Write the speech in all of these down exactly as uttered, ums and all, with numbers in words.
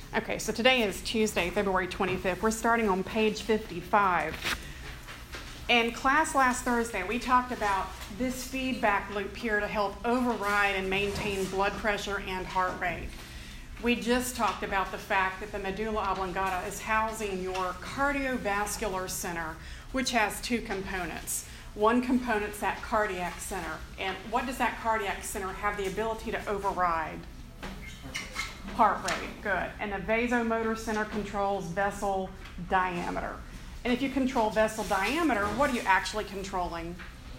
Okay, so today is Tuesday, February twenty-fifth. We're starting on page fifty-five. In class last Thursday, we talked about this feedback loop here to help override and maintain blood pressure and heart rate. We just talked about the fact that the medulla oblongata is housing your cardiovascular center, which has two components. One component's that cardiac center. And what does that cardiac center have the ability to override? Heart rate, good. And the vasomotor center controls vessel diameter. And if you control vessel diameter, what are you actually controlling?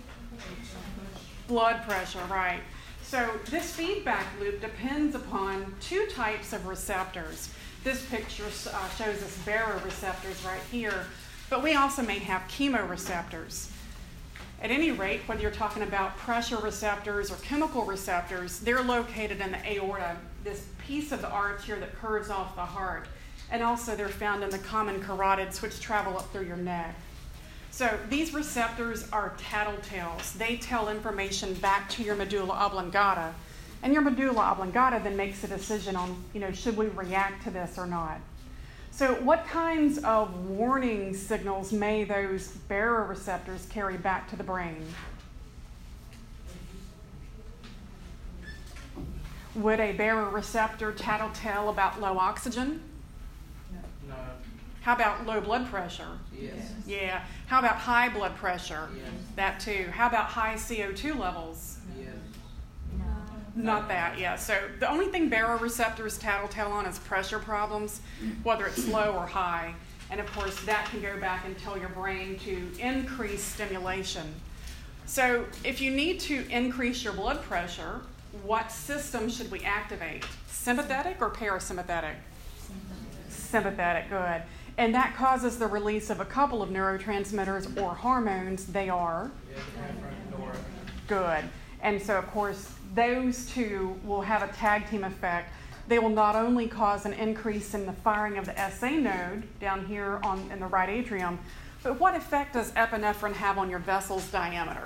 Blood pressure, right. So this feedback loop depends upon two types of receptors. This picture uh, shows us baroreceptors right here, but we also may have chemoreceptors. At any rate, whether you're talking about pressure receptors or chemical receptors, they're located in the aorta, this piece of the arch here that curves off the heart. And also they're found in the common carotids, which travel up through your neck. So these receptors are tattletales. They tell information back to your medulla oblongata. And your medulla oblongata then makes a decision on, you know, should we react to this or not? So what kinds of warning signals may those baroreceptors carry back to the brain? Would a baroreceptor tattletale about low oxygen? No. How about low blood pressure? Yes. Yeah. How about high blood pressure? Yes. That too. How about high C O two levels? Yes. Not that, yeah. So the only thing baroreceptors tattletale on is pressure problems, whether it's low or high. And of course, that can go back and tell your brain to increase stimulation. So if you need to increase your blood pressure, what system should we activate? Sympathetic or parasympathetic? Sympathetic, good. And that causes the release of a couple of neurotransmitters or hormones. They are? Good. And so, of course, those two will have a tag team effect. They will not only cause an increase in the firing of the S A node down here on, in the right atrium, but what effect does epinephrine have on your vessel's diameter?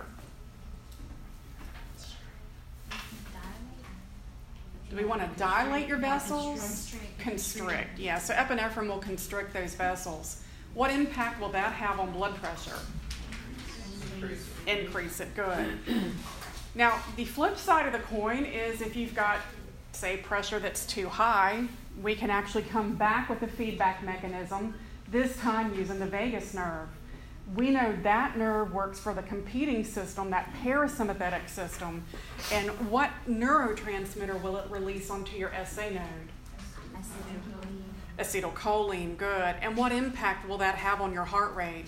Do we want to dilate your vessels? Constrict. Constrict, yeah. So epinephrine will constrict those vessels. What impact will that have on blood pressure? Increase. Increase it, good. Now, the flip side of the coin is if you've got, say, pressure that's too high, we can actually come back with a feedback mechanism, this time using the vagus nerve. We know that nerve works for the competing system, that parasympathetic system. And what neurotransmitter will it release onto your S A node? Acetylcholine. Acetylcholine, good. And what impact will that have on your heart rate?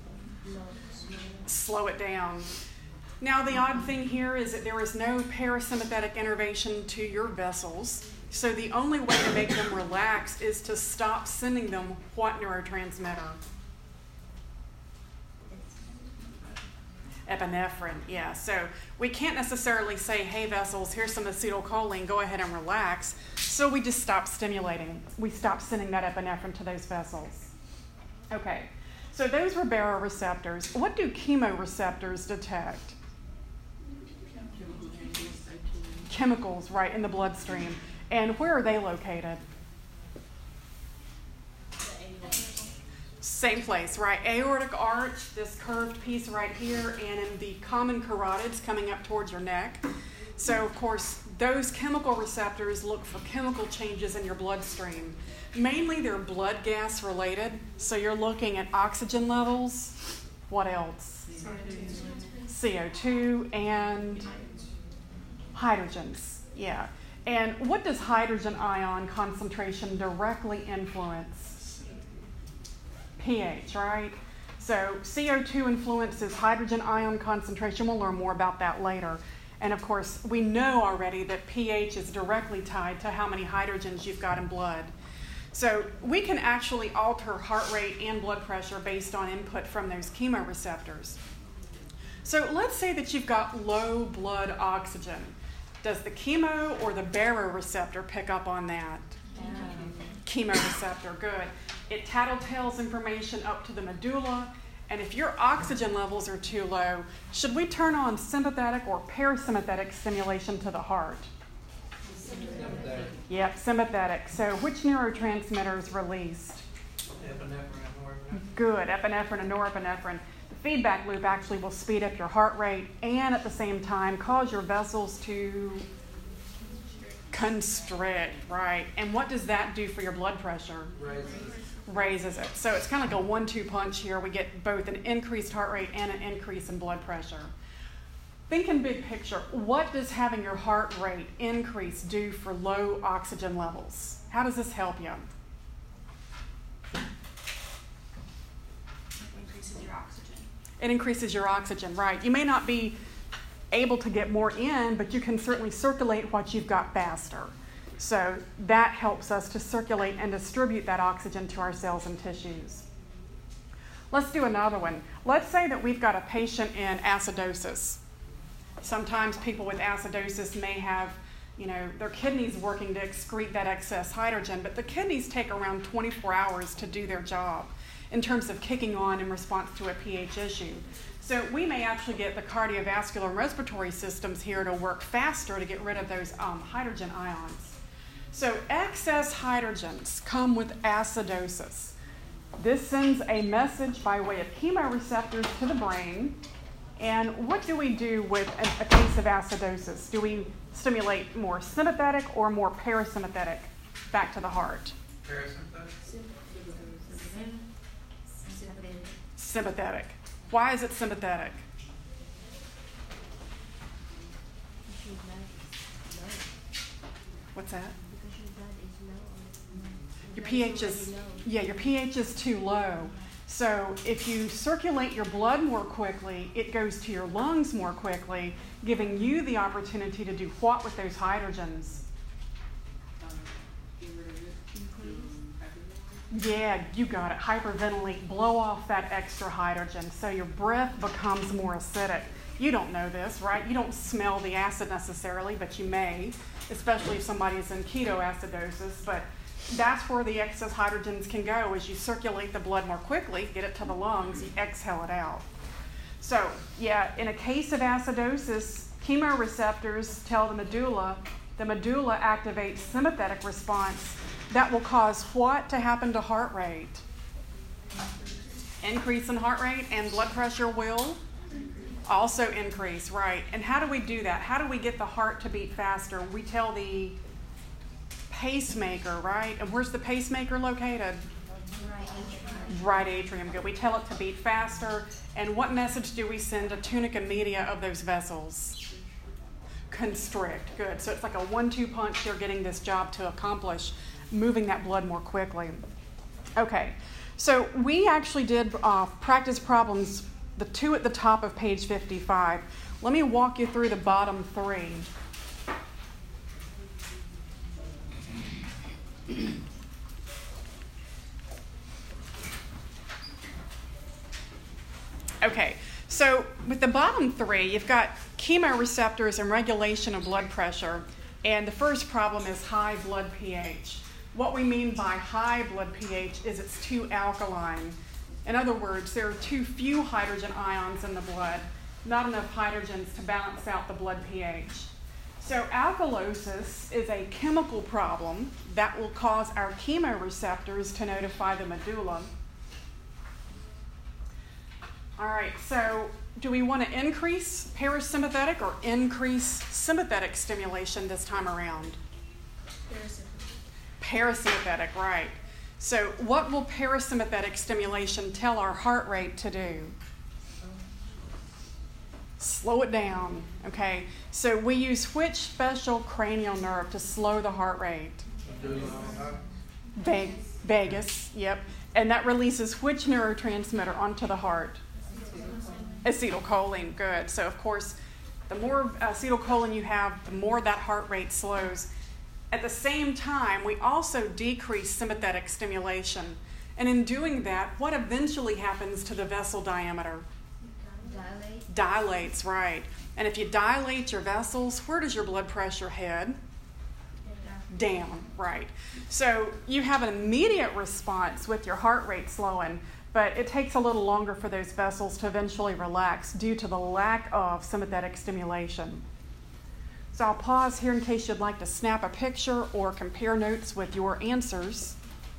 Slow it down. Now, the odd thing here is that there is no parasympathetic innervation to your vessels. So the only way to make them relax is to stop sending them what neurotransmitter? Epinephrine, yeah. So we can't necessarily say, hey, vessels, here's some acetylcholine, go ahead and relax. So we just stop stimulating. We stop sending that epinephrine to those vessels. Okay, so those were baroreceptors. What do chemoreceptors detect? Chemicals, right, in the bloodstream. And where are they located? Same place, right? Aortic arch, this curved piece right here, and in the common carotids coming up towards your neck. So, of course, those chemical receptors look for chemical changes in your bloodstream. Mainly they're blood gas related. So you're looking at oxygen levels. What else? C O two and hydrogens, yeah. And what does hydrogen ion concentration directly influence? pH, right? So C O two influences hydrogen ion concentration. We'll learn more about that later. And of course, we know already that pH is directly tied to how many hydrogens you've got in blood. So we can actually alter heart rate and blood pressure based on input from those chemoreceptors. So let's say that you've got low blood oxygen. Does the chemo or the baroreceptor pick up on that? Yeah. Chemoreceptor, good. It tattletales information up to the medulla, and if your oxygen levels are too low, should we turn on sympathetic or parasympathetic stimulation to the heart? Sympathetic. Yep, sympathetic. So which neurotransmitter is released? Epinephrine and norepinephrine. Good, epinephrine and norepinephrine. The feedback loop actually will speed up your heart rate and at the same time cause your vessels to constrict, right? And what does that do for your blood pressure? Raises. Raises it. So it's kind of like a one two punch here. We get both an increased heart rate and an increase in blood pressure. Think in big picture. What does having your heart rate increase do for low oxygen levels? How does this help you? It increases your oxygen. It increases your oxygen, right? You may not be able to get more in, but you can certainly circulate what you've got faster. So that helps us to circulate and distribute that oxygen to our cells and tissues. Let's do another one. Let's say that we've got a patient in acidosis. Sometimes people with acidosis may have, you know, their kidneys working to excrete that excess hydrogen, but the kidneys take around twenty-four hours to do their job in terms of kicking on in response to a pH issue. So we may actually get the cardiovascular and respiratory systems here to work faster to get rid of those um, hydrogen ions. So excess hydrogens come with acidosis. This sends a message by way of chemoreceptors to the brain. And what do we do with a, a case of acidosis? Do we stimulate more sympathetic or more parasympathetic back to the heart? Parasympathetic. Sympathetic. Sympathetic. Why is it sympathetic? What's that? Your pH is, yeah, your pH is too low. So if you circulate your blood more quickly, it goes to your lungs more quickly, giving you the opportunity to do what with those hydrogens? Yeah, you got it. Hyperventilate, blow off that extra hydrogen so your breath becomes more acidic. You don't know this, right? You don't smell the acid necessarily, but you may, especially if somebody's in ketoacidosis. But that's where the excess hydrogens can go. As you circulate the blood more quickly, get it to the lungs, you exhale it out. So, yeah, in a case of acidosis, chemoreceptors tell the medulla, the medulla activates sympathetic response. That will cause what to happen to heart rate? Increase in heart rate, and blood pressure will also increase, right? And how do we do that? How do we get the heart to beat faster? We tell the pacemaker, right? And where's the pacemaker located? Right atrium. Right atrium. Good. We tell it to beat faster. And what message do we send to tunica media of those vessels? Constrict. Good. So it's like a one two punch. You're getting this job to accomplish, moving that blood more quickly. Okay. So we actually did uh, practice problems, the two at the top of page fifty-five. Let me walk you through the bottom three. Okay, so with the bottom three, you've got chemoreceptors and regulation of blood pressure. And the first problem is high blood pH. What we mean by high blood pH is it's too alkaline. In other words, there are too few hydrogen ions in the blood, not enough hydrogens to balance out the blood pH. So alkalosis is a chemical problem that will cause our chemoreceptors to notify the medulla. All right, so do we want to increase parasympathetic or increase sympathetic stimulation this time around? Parasympathetic. Parasympathetic, right. So what will parasympathetic stimulation tell our heart rate to do? Slow it down, okay? So we use which special cranial nerve to slow the heart rate? Vag- vagus, yep. And that releases which neurotransmitter onto the heart? Acetylcholine, good. So of course, the more acetylcholine you have, the more that heart rate slows. At the same time, we also decrease sympathetic stimulation. And in doing that, what eventually happens to the vessel diameter? Dilate. Dilates, right. And if you dilate your vessels, where does your blood pressure head? Down, right. So you have an immediate response with your heart rate slowing, but it takes a little longer for those vessels to eventually relax due to the lack of sympathetic stimulation. So I'll pause here in case you'd like to snap a picture or compare notes with your answers.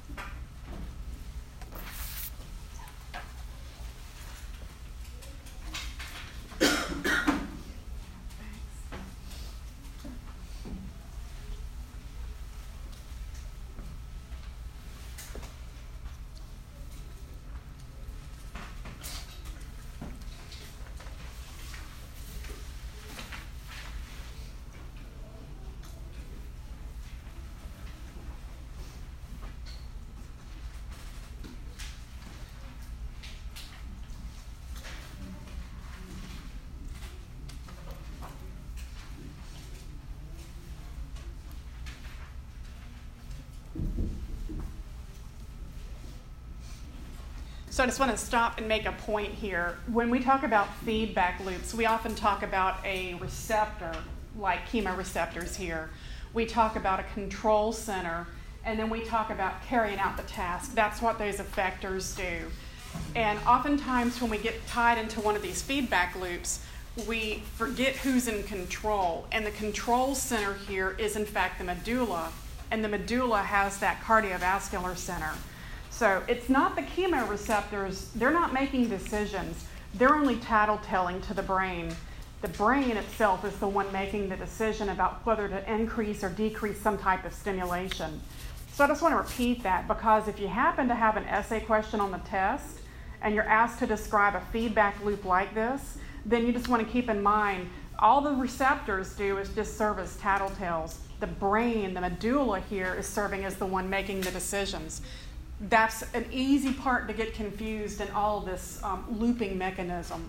So I just want to stop and make a point here. When we talk about feedback loops, we often talk about a receptor, like chemoreceptors here. We talk about a control center, and then we talk about carrying out the task. That's what those effectors do. And oftentimes when we get tied into one of these feedback loops, we forget who's in control. And the control center here is in fact the medulla, and the medulla has that cardiovascular center. So it's not the chemoreceptors, they're not making decisions. They're only tattletelling to the brain. The brain itself is the one making the decision about whether to increase or decrease some type of stimulation. So I just want to repeat that, because if you happen to have an essay question on the test and you're asked to describe a feedback loop like this, then you just want to keep in mind all the receptors do is just serve as tattletales. The brain, the medulla here, is serving as the one making the decisions. That's an easy part to get confused in all this um, looping mechanism.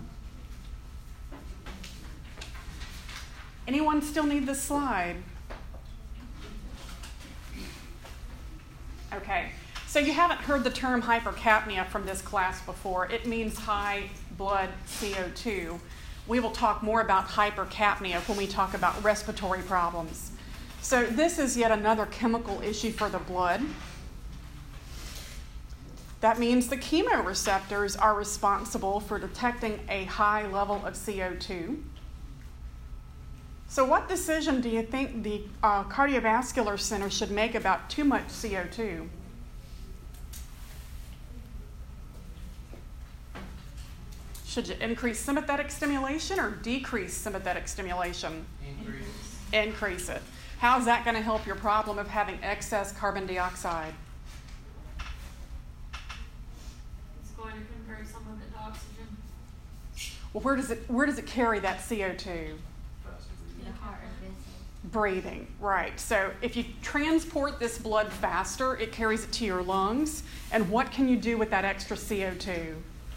Anyone still need this slide? Okay, so you haven't heard the term hypercapnia from this class before. It means high blood C O two. We will talk more about hypercapnia when we talk about respiratory problems. So this is yet another chemical issue for the blood. That means the chemoreceptors are responsible for detecting a high level of C O two. So what decision do you think the uh, cardiovascular center should make about too much C O two? Should you increase sympathetic stimulation or decrease sympathetic stimulation? Increase. Increase it. How is that going to help your problem of having excess carbon dioxide? Going to convert some of it to oxygen. Well, where does it where does it carry that C O two? The heart and vessel. Breathing, right. So if you transport this blood faster, it carries it to your lungs. And what can you do with that extra C O two?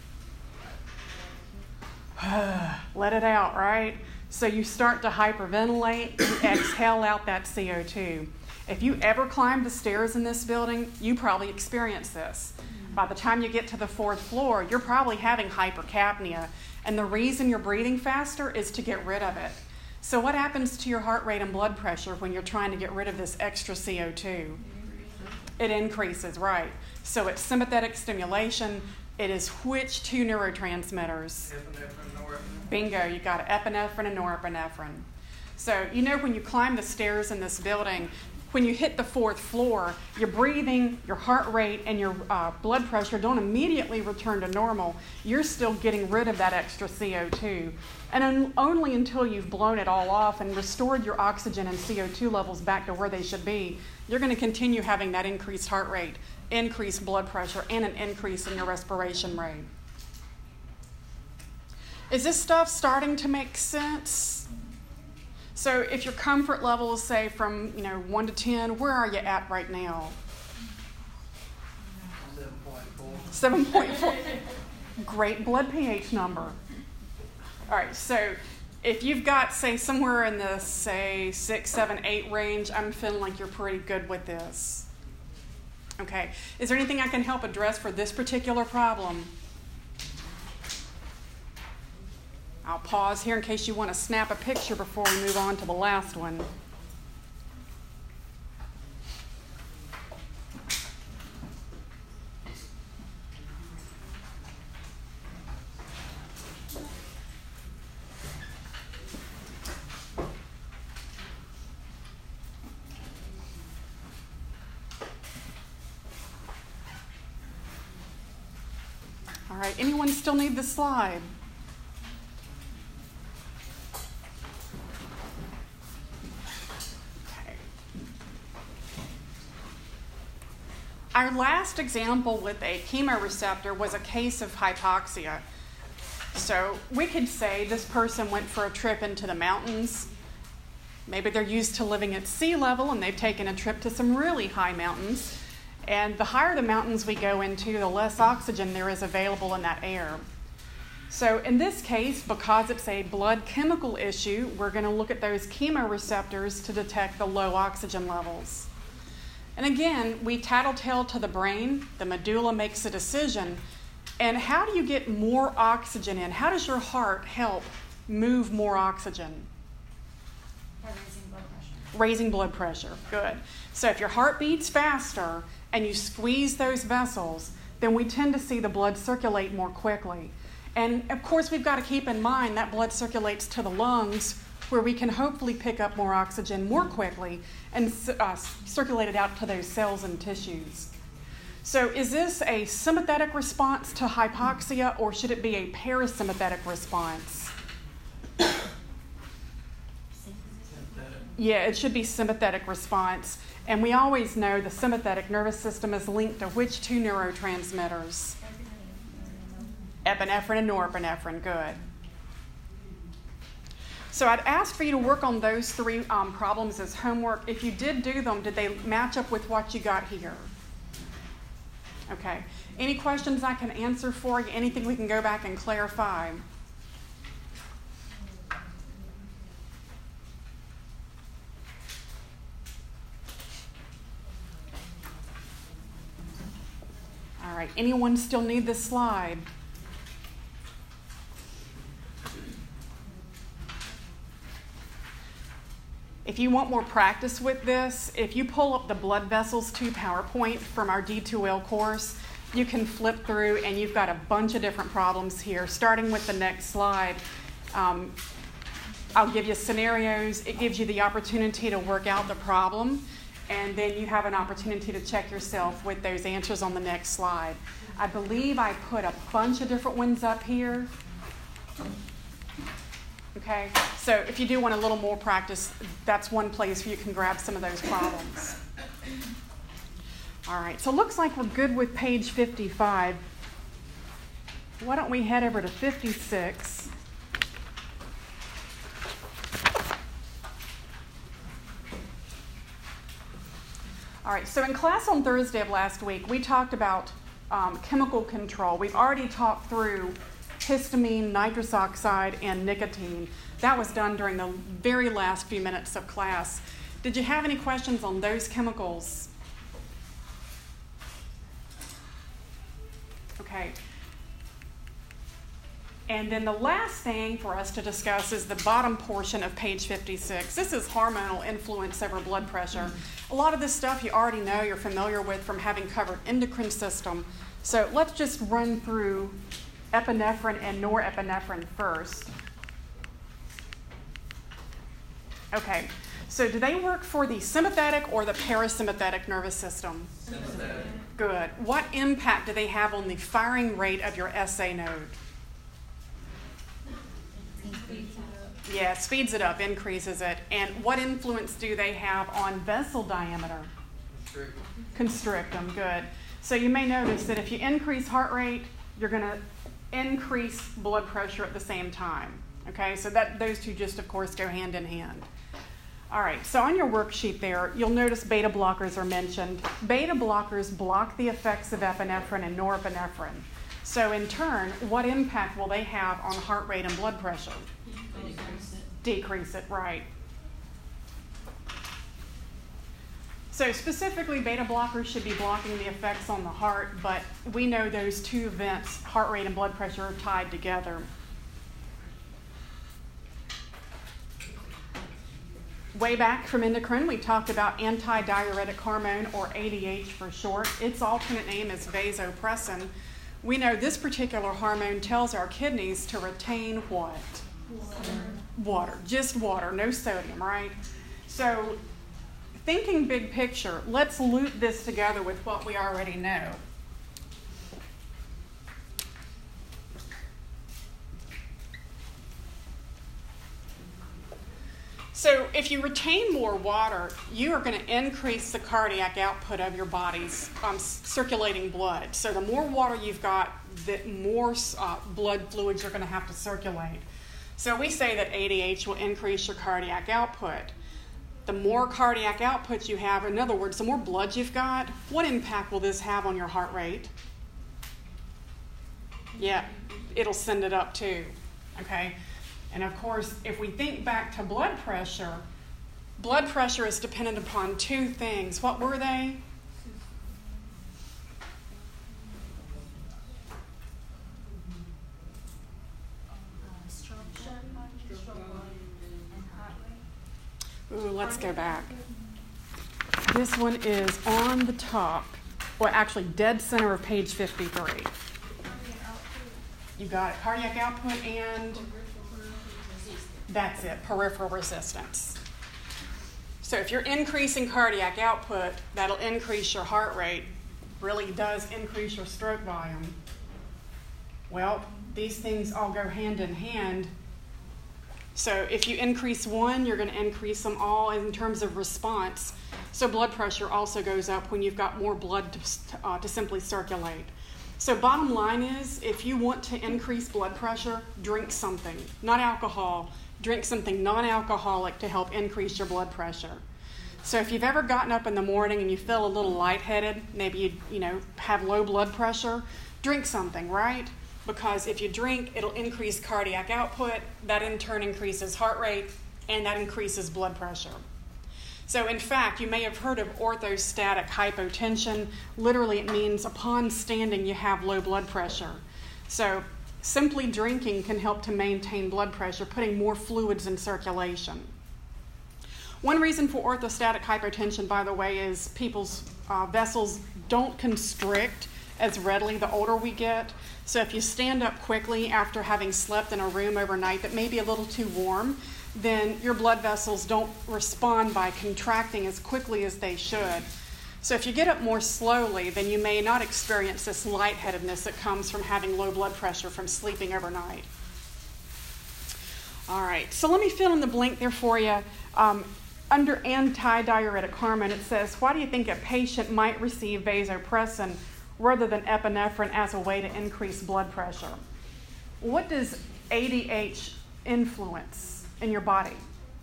Let it out, right? So you start to hyperventilate, you exhale out that C O two. If you ever climb the stairs in this building, you probably experience this. By the time you get to the fourth floor, you're probably having hypercapnia. And the reason you're breathing faster is to get rid of it. So what happens to your heart rate and blood pressure when you're trying to get rid of this extra C O two? It increases, right. So it's sympathetic stimulation. It is which two neurotransmitters? Epinephrine, norepinephrine. Bingo, you got epinephrine and norepinephrine. So you know when you climb the stairs in this building, when you hit the fourth floor, your breathing, your heart rate, and your uh, blood pressure don't immediately return to normal. You're still getting rid of that extra C O two. And un- only until you've blown it all off and restored your oxygen and C O two levels back to where they should be, you're going to continue having that increased heart rate, increased blood pressure, and an increase in your respiration rate. Is this stuff starting to make sense? So if your comfort level is, say, from you know one to ten, where are you at right now? Seven point four. seven point four. Great blood pH number. All right, so if you've got, say, somewhere in the, say, six, seven, eight range, I'm feeling like you're pretty good with this. Okay, is there anything I can help address for this particular problem? I'll pause here in case you want to snap a picture before we move on to the last one. right, anyone still need the slide? Okay. Our last example with a chemoreceptor was a case of hypoxia. So we could say this person went for a trip into the mountains. Maybe they're used to living at sea level and they've taken a trip to some really high mountains. And the higher the mountains we go into, the less oxygen there is available in that air. So in this case, because it's a blood chemical issue, we're going to look at those chemoreceptors to detect the low oxygen levels. And again, we tattletale to the brain. The medulla makes a decision. And how do you get more oxygen in? How does your heart help move more oxygen? By raising blood pressure. Raising blood pressure, good. So if your heart beats faster and you squeeze those vessels, then we tend to see the blood circulate more quickly. And of course, we've got to keep in mind that blood circulates to the lungs, where we can hopefully pick up more oxygen more quickly and uh, circulate it out to those cells and tissues. So is this a sympathetic response to hypoxia, or should it be a parasympathetic response? Yeah, it should be sympathetic response. And we always know the sympathetic nervous system is linked to which two neurotransmitters? Epinephrine and norepinephrine, good. So I'd ask for you to work on those three um, problems as homework. If you did do them, did they match up with what you got here? Okay. Any questions I can answer for you? Anything we can go back and clarify? All right. Anyone still need this slide? If you want more practice with this, if you pull up the blood vessels to PowerPoint from our D two L course, you can flip through and you've got a bunch of different problems here. Starting with the next slide, um, I'll give you scenarios. It gives you the opportunity to work out the problem, and then you have an opportunity to check yourself with those answers on the next slide. I believe I put a bunch of different ones up here. Okay, so if you do want a little more practice, that's one place where you can grab some of those problems. All right, so it looks like we're good with page fifty-five. Why don't we head over to fifty-six? All right, so in class on Thursday of last week, we talked about um, chemical control. We've already talked through histamine, nitrous oxide, and nicotine. That was done during the very last few minutes of class. Did you have any questions on those chemicals? Okay. And then the last thing for us to discuss is the bottom portion of page fifty-six. This is hormonal influence over blood pressure. A lot of this stuff you already know, you're familiar with from having covered endocrine system. So let's just run through epinephrine and norepinephrine first. Okay, so do they work for the sympathetic or the parasympathetic nervous system? Sympathetic. Good. What impact do they have on the firing rate of your S A node? Yeah, speeds it up, increases it. And what influence do they have on vessel diameter? Constrict. Constrict them, good. So you may notice that if you increase heart rate, you're going to increase blood pressure at the same time. Okay, so that those two just, of course, go hand in hand. All right, so on your worksheet there, you'll notice beta blockers are mentioned. Beta blockers block the effects of epinephrine and norepinephrine. So in turn, what impact will they have on heart rate and blood pressure? Decrease it. Decrease it, right. So specifically, beta blockers should be blocking the effects on the heart, but we know those two events, heart rate and blood pressure, are tied together. Way back from endocrine, we talked about antidiuretic hormone, or A D H for short. Its alternate name is vasopressin. We know this particular hormone tells our kidneys to retain what? Water. Water, just water, no sodium, right? So thinking big picture, let's loop this together with what we already know. So if you retain more water, you are going to increase the cardiac output of your body's um, circulating blood. So the more water you've got, the more uh, blood fluids you're going to have to circulate. So we say that A D H will increase your cardiac output. The more cardiac output you have, in other words, the more blood you've got, what impact will this have on your heart rate? Yeah, it'll send it up too, okay? And of course, if we think back to blood pressure, blood pressure is dependent upon two things. What were they? Ooh, let's go back. This one is on the top, well, actually, dead center of page fifty-three. You got it. Cardiac output and that's it, peripheral resistance. So if you're increasing cardiac output, that'll increase your heart rate, really does increase your stroke volume. Well, these things all go hand in hand. So if you increase one, you're going to increase them all in terms of response. So blood pressure also goes up when you've got more blood to, uh, to simply circulate. So bottom line is, if you want to increase blood pressure, drink something. Not alcohol. Drink something non-alcoholic to help increase your blood pressure. So if you've ever gotten up in the morning and you feel a little lightheaded, maybe you, you know, have low blood pressure, drink something, right? Because if you drink, it'll increase cardiac output, that in turn increases heart rate, and that increases blood pressure. So in fact, you may have heard of orthostatic hypotension. Literally, it means upon standing, you have low blood pressure. So simply drinking can help to maintain blood pressure, putting more fluids in circulation. One reason for orthostatic hypotension, by the way, is people's uh, vessels don't constrict as readily the older we get. So if you stand up quickly after having slept in a room overnight that may be a little too warm, then your blood vessels don't respond by contracting as quickly as they should. So if you get up more slowly, then you may not experience this lightheadedness that comes from having low blood pressure from sleeping overnight. All right, so let me fill in the blank there for you. Um, under antidiuretic hormone, it says, why do you think a patient might receive vasopressin rather than epinephrine as a way to increase blood pressure? What does A D H influence in your body?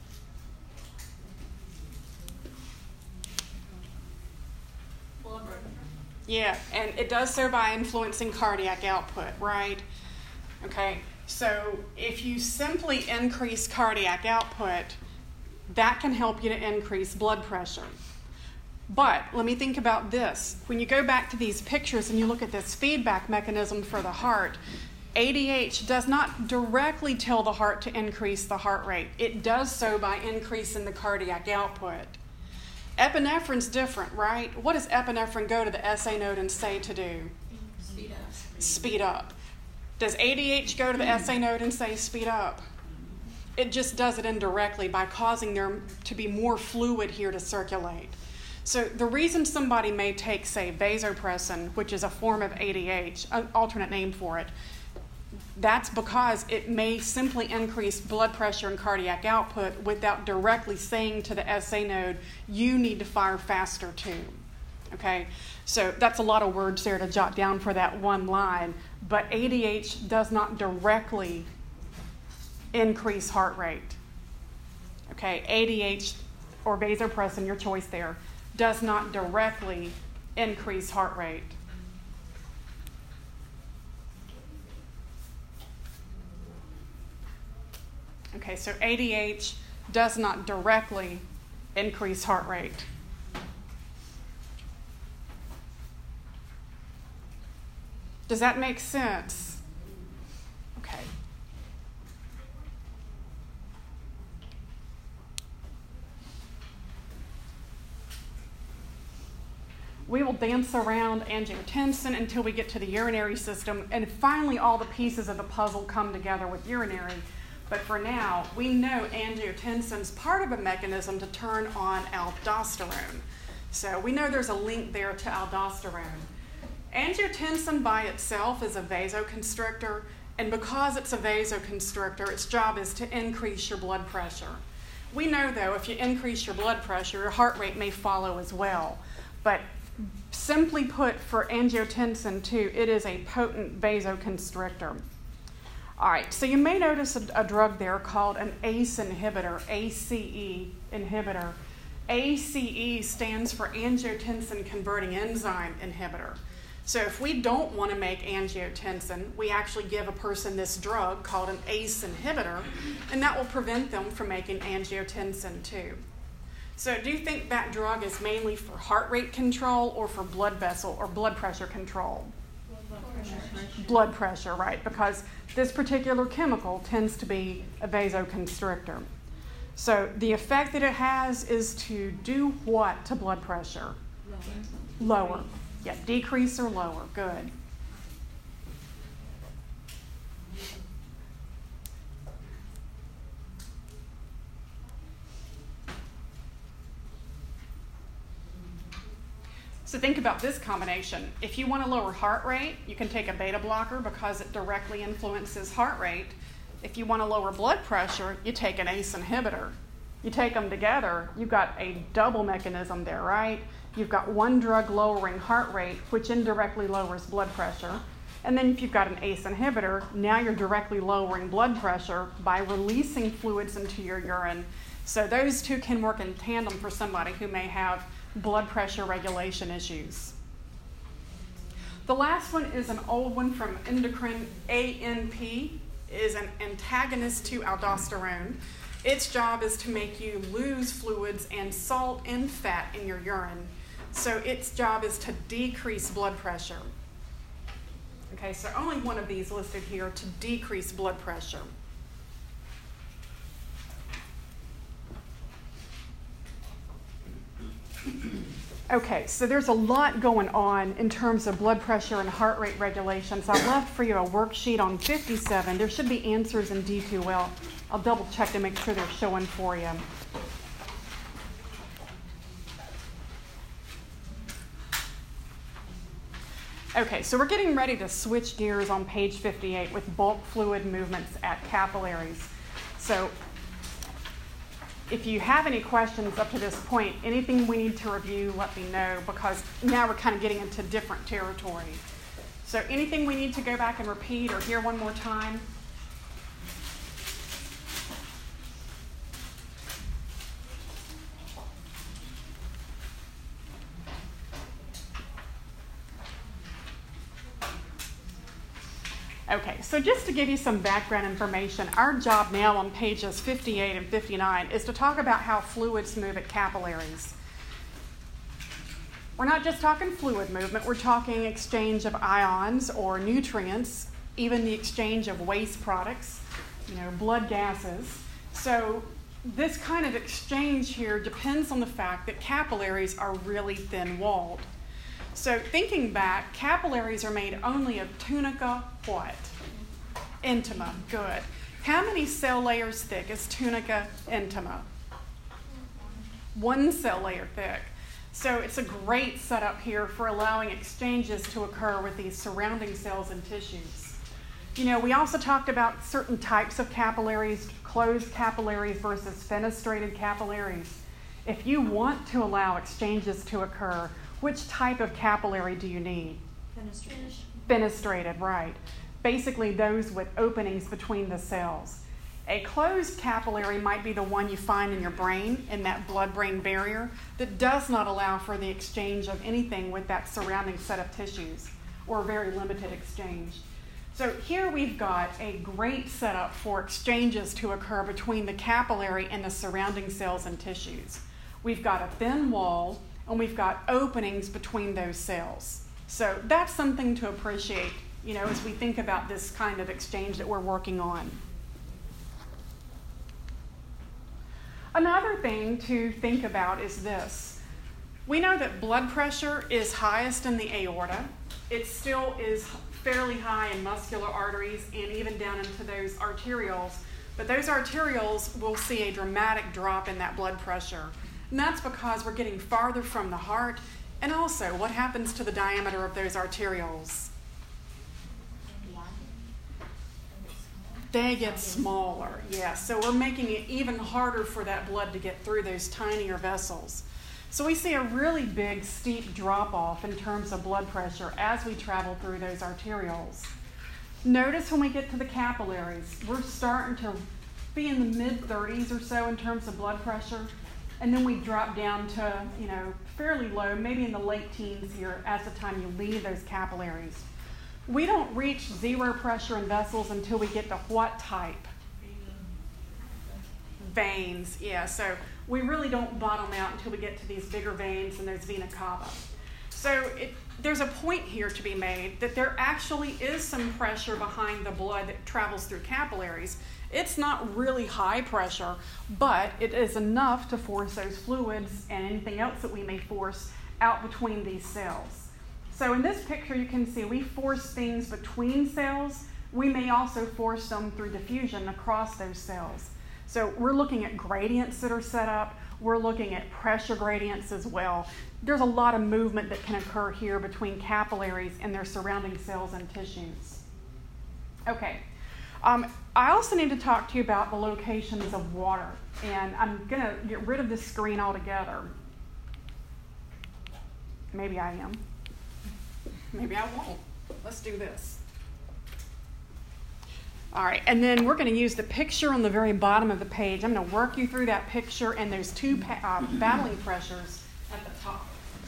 Blood pressure. Yeah, and it does so by influencing cardiac output, right? Okay, so if you simply increase cardiac output, that can help you to increase blood pressure. But let me think about this. When you go back to these pictures and you look at this feedback mechanism for the heart, A D H does not directly tell the heart to increase the heart rate. It does so by increasing the cardiac output. Epinephrine's different, right? What does epinephrine go to the S A node and say to do? Speed up. Speed up. Does A D H go to the S A node and say speed up? It just does it indirectly by causing there to be more fluid here to circulate. So the reason somebody may take, say, vasopressin, which is a form of A D H, an alternate name for it, that's because it may simply increase blood pressure and cardiac output without directly saying to the S A node, you need to fire faster too. Okay, so that's a lot of words there to jot down for that one line, but A D H does not directly increase heart rate. Okay, A D H or vasopressin, your choice there, does not directly increase heart rate. Okay, so A D H does not directly increase heart rate. Does that make sense? Okay. We will dance around angiotensin until we get to the urinary system, and finally all the pieces of the puzzle come together with urinary. But for now, we know angiotensin is part of a mechanism to turn on aldosterone. So we know there's a link there to aldosterone. Angiotensin by itself is a vasoconstrictor, and because it's a vasoconstrictor, its job is to increase your blood pressure. We know, though, if you increase your blood pressure, your heart rate may follow as well. But simply put, for angiotensin two, it is a potent vasoconstrictor. All right, so you may notice a, a drug there called an A C E inhibitor, A C E inhibitor. A C E stands for angiotensin converting enzyme inhibitor. So if we don't want to make angiotensin, we actually give a person this drug called an A C E inhibitor, and that will prevent them from making angiotensin two. So do you think that drug is mainly for heart rate control or for blood vessel or blood pressure control? Blood pressure. Blood pressure, right, because this particular chemical tends to be a vasoconstrictor. So the effect that it has is to do what to blood pressure? Lower. Lower. Yeah, decrease or lower. Good. So think about this combination. If you want to lower heart rate, you can take a beta blocker because it directly influences heart rate. If you want to lower blood pressure, you take an A C E inhibitor. You take them together, you've got a double mechanism there, right? You've got one drug lowering heart rate, which indirectly lowers blood pressure. And then if you've got an A C E inhibitor, now you're directly lowering blood pressure by releasing fluids into your urine. So those two can work in tandem for somebody who may have blood pressure regulation issues. The last one is an old one from endocrine. A N P is an antagonist to aldosterone. Its job is to make you lose fluids and salt and fat in your urine. So its job is to decrease blood pressure. Okay, so only one of these listed here to decrease blood pressure. Okay, so there's a lot going on in terms of blood pressure and heart rate regulation. So I left for you a worksheet on fifty-seven. There should be answers in D two L. I'll double check to make sure they're showing for you. Okay, so we're getting ready to switch gears on page fifty-eight with bulk fluid movements at capillaries. So if you have any questions up to this point, anything we need to review, let me know, because now we're kind of getting into different territory. So anything we need to go back and repeat or hear one more time? Okay, so just to give you some background information, our job now on pages fifty-eight and fifty-nine is to talk about how fluids move at capillaries. We're not just talking fluid movement, we're talking exchange of ions or nutrients, even the exchange of waste products, you know, blood gases. So this kind of exchange here depends on the fact that capillaries are really thin-walled. So thinking back, capillaries are made only of tunica what? Intima. Good. How many cell layers thick is tunica intima? One cell layer thick. So it's a great setup here for allowing exchanges to occur with these surrounding cells and tissues. You know, we also talked about certain types of capillaries, closed capillaries versus fenestrated capillaries. If you want to allow exchanges to occur, which type of capillary do you need? Fenestrated. Fenestrated, right. Basically those with openings between the cells. A closed capillary might be the one you find in your brain, in that blood-brain barrier, that does not allow for the exchange of anything with that surrounding set of tissues, or very limited exchange. So here we've got a great setup for exchanges to occur between the capillary and the surrounding cells and tissues. We've got a thin wall, and we've got openings between those cells. So that's something to appreciate, you know, as we think about this kind of exchange that we're working on. Another thing to think about is this. We know that blood pressure is highest in the aorta. It still is fairly high in muscular arteries and even down into those arterioles. But those arterioles will see a dramatic drop in that blood pressure. And that's because we're getting farther from the heart. And also, what happens to the diameter of those arterioles? They get smaller, yeah. So we're making it even harder for that blood to get through those tinier vessels. So we see a really big, steep drop-off in terms of blood pressure as we travel through those arterioles. Notice when we get to the capillaries, we're starting to be in the mid thirties or so in terms of blood pressure, and then we drop down to, you know, fairly low, maybe in the late teens here as the time you leave those capillaries. We don't reach zero pressure in vessels until we get to what type? Veins, yeah. So we really don't bottom out until we get to these bigger veins and those vena cava. So it, there's a point here to be made that there actually is some pressure behind the blood that travels through capillaries. It's not really high pressure, but it is enough to force those fluids and anything else that we may force out between these cells. So in this picture, you can see we force things between cells. We may also force them through diffusion across those cells. So we're looking at gradients that are set up. We're looking at pressure gradients as well. There's a lot of movement that can occur here between capillaries and their surrounding cells and tissues. Okay. Um, I also need to talk to you about the locations of water. And I'm going to get rid of this screen altogether. Maybe I am. Maybe I won't. Let's do this. All right, and then we're going to use the picture on the very bottom of the page. I'm going to work you through that picture and those two pa- uh, battling pressures at the top.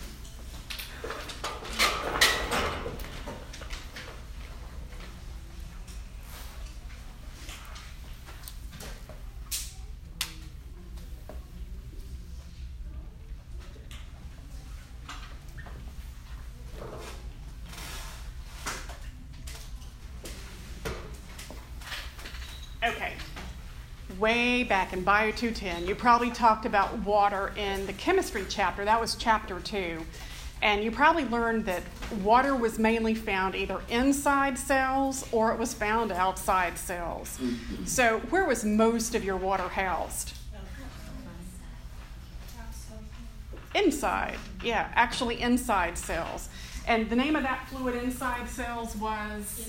Okay, way back in Bio two ten, you probably talked about water in the chemistry chapter. That was chapter two. And you probably learned that water was mainly found either inside cells or it was found outside cells. So where was most of your water housed? Inside, yeah, actually inside cells. And the name of that fluid inside cells was?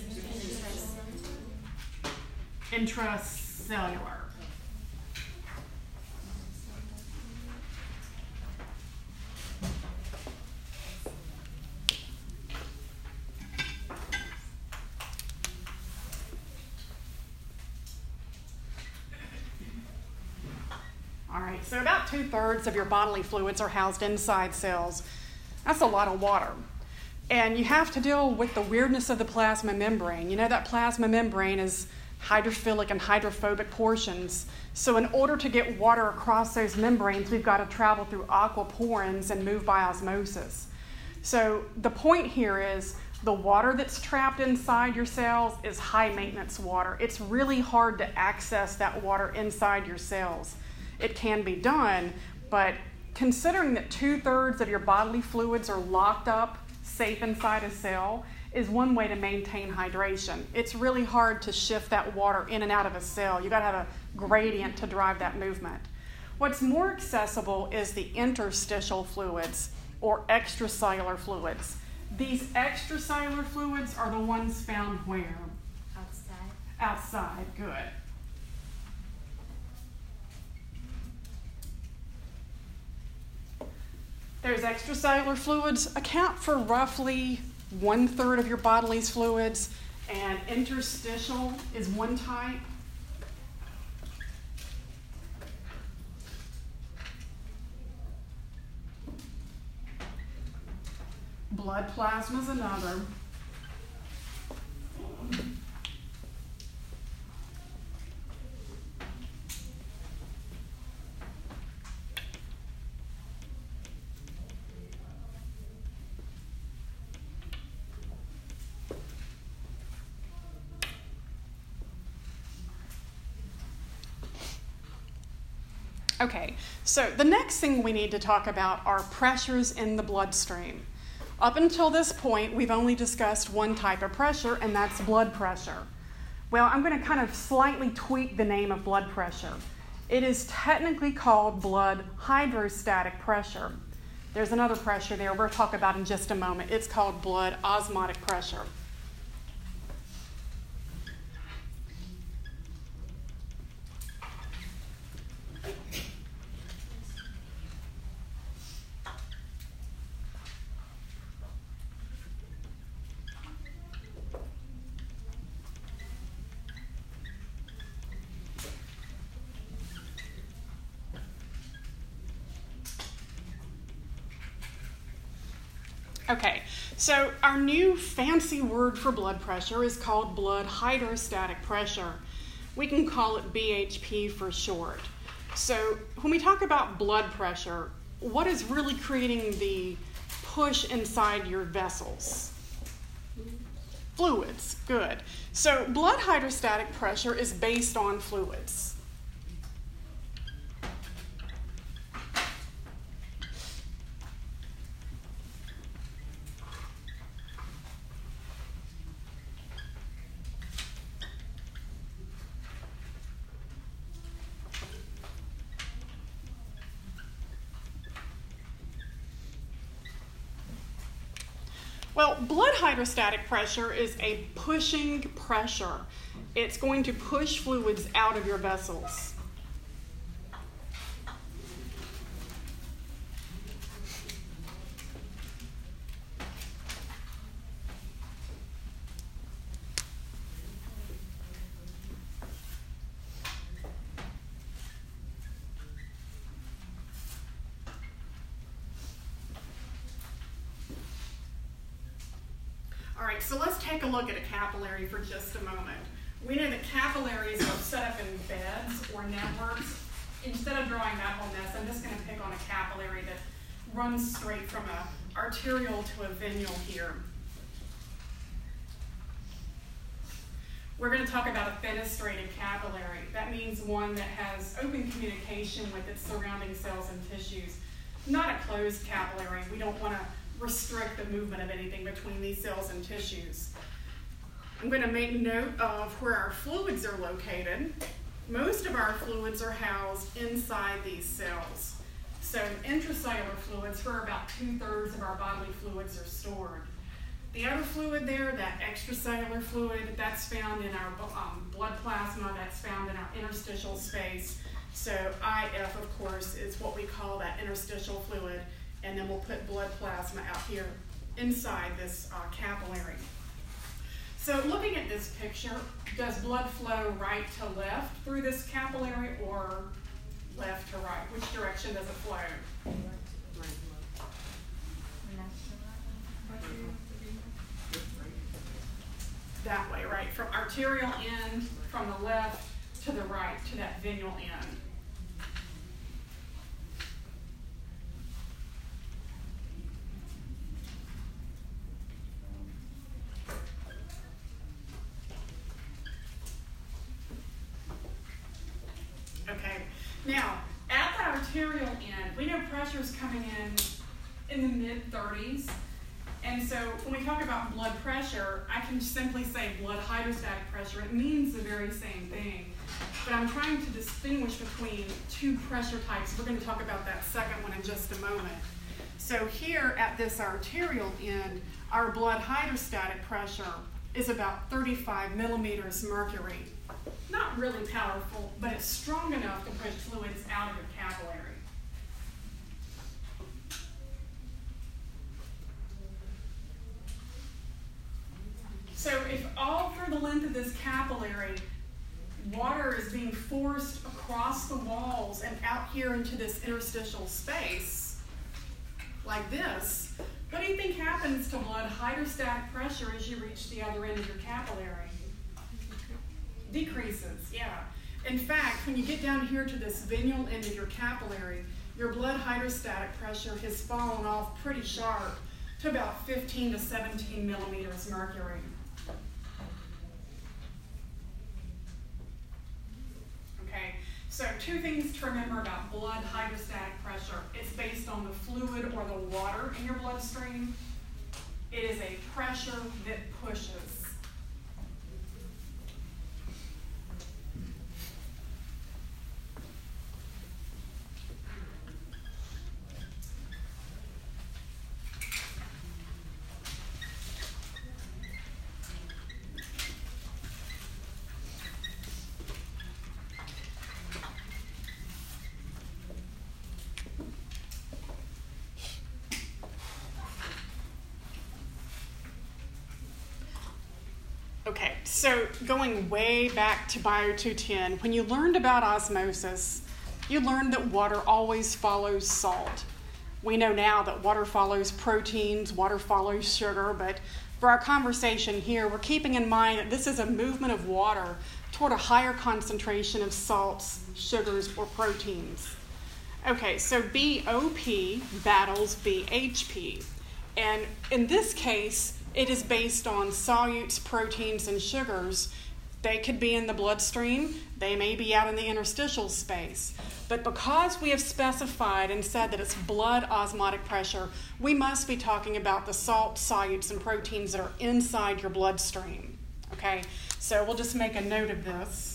Intracellular. All right, so about two-thirds of your bodily fluids are housed inside cells. That's a lot of water. And you have to deal with the weirdness of the plasma membrane. You know that plasma membrane is hydrophilic and hydrophobic portions. So in order to get water across those membranes, we've got to travel through aquaporins and move by osmosis. So the point here is the water that's trapped inside your cells is high maintenance water. It's really hard to access that water inside your cells. It can be done, but considering that two-thirds of your bodily fluids are locked up safe inside a cell, is one way to maintain hydration. It's really hard to shift that water in and out of a cell. You've got to have a gradient to drive that movement. What's more accessible is the interstitial fluids or extracellular fluids. These extracellular fluids are the ones found where? Outside. Outside, good. Those extracellular fluids account for roughly one-third of your bodily fluids, and interstitial is one type. Blood plasma is another. Okay, so the next thing we need to talk about are pressures in the bloodstream. Up until this point, we've only discussed one type of pressure, and that's blood pressure. Well, I'm going to kind of slightly tweak the name of blood pressure. It is technically called blood hydrostatic pressure. There's another pressure there we'll talk about in just a moment. It's called blood osmotic pressure. Okay, so our new fancy word for blood pressure is called blood hydrostatic pressure. We can call it B H P for short. So when we talk about blood pressure, what is really creating the push inside your vessels? Fluids, good. So blood hydrostatic pressure is based on fluids. Well, blood hydrostatic pressure is a pushing pressure. It's going to push fluids out of your vessels. All right, so let's take a look at a capillary for just a moment. We know that capillaries are set up in beds or networks. Instead of drawing that whole mess, I'm just going to pick on a capillary that runs straight from an arterial to a venule here. We're going to talk about a fenestrated capillary. That means one that has open communication with its surrounding cells and tissues. Not a closed capillary. We don't want to restrict the movement of anything between these cells and tissues. I'm going to make note of where our fluids are located. Most of our fluids are housed inside these cells. So intracellular fluids, where about two-thirds of our bodily fluids are stored. The outer fluid there, that extracellular fluid, that's found in our um, blood plasma, that's found in our interstitial space. So I F, of course, is what we call that interstitial fluid. And then we'll put blood plasma out here inside this uh, capillary. So looking at this picture, does blood flow right to left through this capillary or left to right? Which direction does it flow? That way, right? From arterial end, from the left to the right, to that venule end. Okay, now at the arterial end, we know pressure is coming in in the mid thirties. And so when we talk about blood pressure, I can simply say blood hydrostatic pressure. It means the very same thing. But I'm trying to distinguish between two pressure types. We're going to talk about that second one in just a moment. So here at this arterial end, our blood hydrostatic pressure is about thirty-five millimeters mercury. Not really powerful, but it's strong enough to push fluids out of your capillary. So if all through the length of this capillary, water is being forced across the walls and out here into this interstitial space, like this, what do you think happens to blood hydrostatic pressure as you reach the other end of your capillary? Decreases, yeah. In fact, when you get down here to this venule end of your capillary, your blood hydrostatic pressure has fallen off pretty sharp to about fifteen to seventeen millimeters mercury. Okay, so two things to remember about blood hydrostatic pressure. It's based on the fluid or the water in your bloodstream. It is a pressure that pushes. Okay, so going way back to Bio two ten, when you learned about osmosis, you learned that water always follows salt. We know now that water follows proteins, water follows sugar, but for our conversation here, we're keeping in mind that this is a movement of water toward a higher concentration of salts, sugars, or proteins. Okay, so B O P battles B H P. And in this case, it is based on solutes, proteins, and sugars. They could be in the bloodstream. They may be out in the interstitial space. But because we have specified and said that it's blood osmotic pressure, we must be talking about the salt, solutes, and proteins that are inside your bloodstream. Okay, so we'll just make a note of this.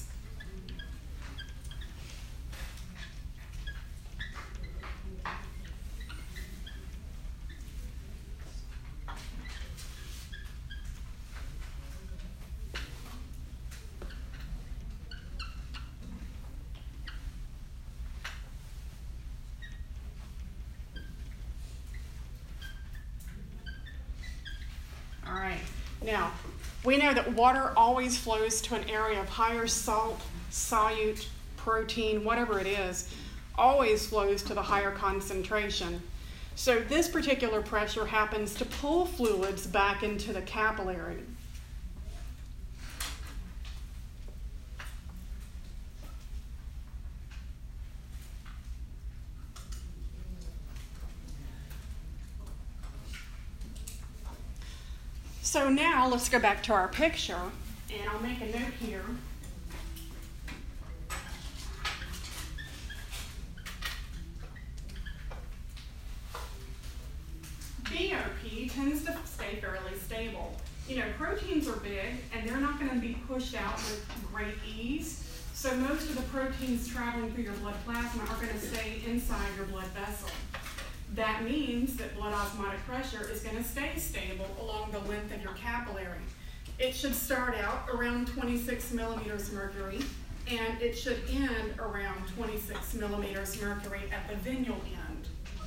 All right, now, we know that water always flows to an area of higher salt, solute, protein, whatever it is, always flows to the higher concentration. So this particular pressure happens to pull fluids back into the capillary. So now let's go back to our picture, and I'll make a note here. B O P tends to stay fairly stable. You know, proteins are big, and they're not going to be pushed out with great ease. So most of the proteins traveling through your blood plasma are going to stay inside your blood vessel. That means that blood osmotic pressure is going to stay stable along the length of your capillary. It should start out around twenty-six millimeters mercury, and it should end around twenty-six millimeters mercury at the venial end.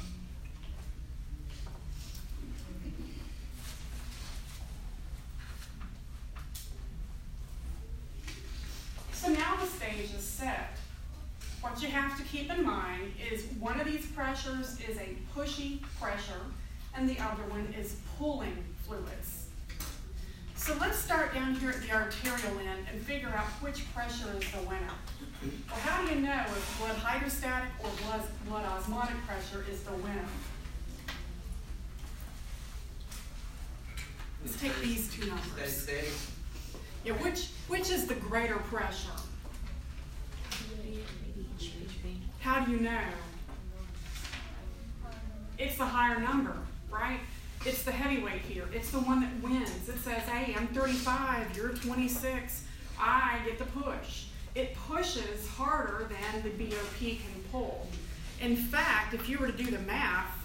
So now the stage is set. What you have to keep in mind is one of these pressures is a pushy pressure, and the other one is pulling fluids. So let's start down here at the arterial end and figure out which pressure is the winner. Well, how do you know if blood hydrostatic or blood, blood osmotic pressure is the winner? Let's take these two numbers. Steady, steady. Yeah, which, which is the greater pressure? How do you know? It's the higher number, right? It's the heavyweight here. It's the one that wins. It says, hey, I'm thirty-five, you're twenty-six, I get the push. It pushes harder than the B O P can pull. In fact, if you were to do the math,